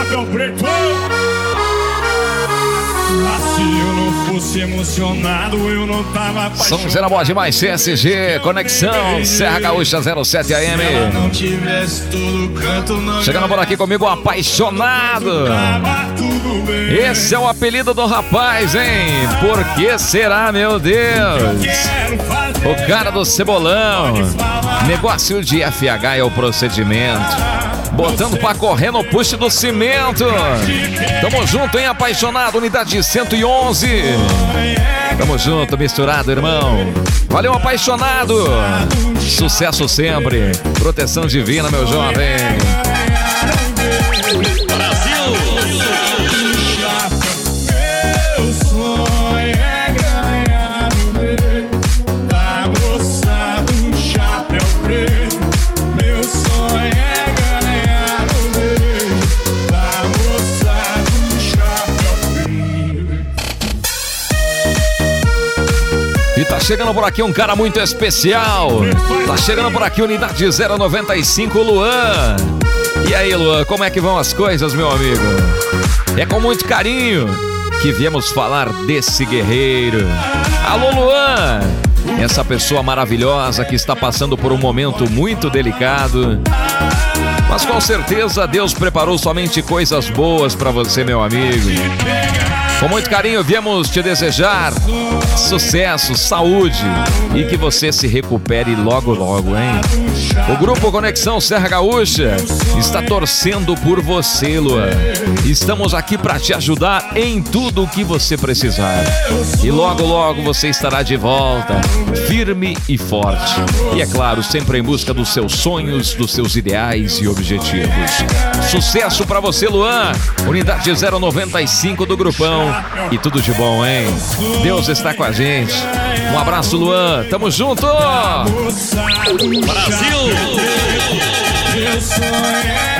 chapéu preto. Se eu não fosse emocionado, eu não tava apaixonado. São Zero Mod mais CSG, Conexão Serra Gaúcha 07 AM. Não tivesse todo canto, não. Chegando por aqui comigo, Apaixonado. Esse é o apelido do rapaz, hein? Por que será, meu Deus? O cara do cebolão. Negócio de FH é o procedimento. Botando pra correr no push do cimento. Tamo junto, hein, Apaixonado, unidade 111. Tamo junto, misturado, irmão. Valeu, Apaixonado. Sucesso sempre. Proteção divina, meu jovem. Tá chegando por aqui um cara muito especial. Tá chegando por aqui unidade 095, Luan. E aí, Luan, como é que vão as coisas, meu amigo? É com muito carinho que viemos falar desse guerreiro. Alô, Luan! Essa pessoa maravilhosa que está passando por um momento muito delicado. Mas com certeza Deus preparou somente coisas boas para você, meu amigo. Com muito carinho viemos te desejar sucesso, saúde e que você se recupere logo logo, hein? O Grupo Conexão Serra Gaúcha está torcendo por você, Luan. Estamos aqui para te ajudar em tudo o que você precisar. E logo logo você estará de volta, firme e forte. E é claro, sempre em busca dos seus sonhos, dos seus ideais e objetivos. Sucesso para você, Luan. Unidade 095 do Grupão. E tudo de bom, hein? Deus está com a gente. Um abraço, Luan. Tamo junto! Brasil!